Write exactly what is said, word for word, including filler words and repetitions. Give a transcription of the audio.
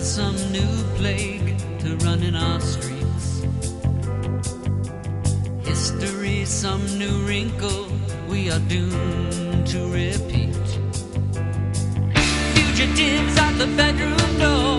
some new plague to run in our streets. History, some new wrinkle we are doomed to repeat. Fugitives at the bedroom door,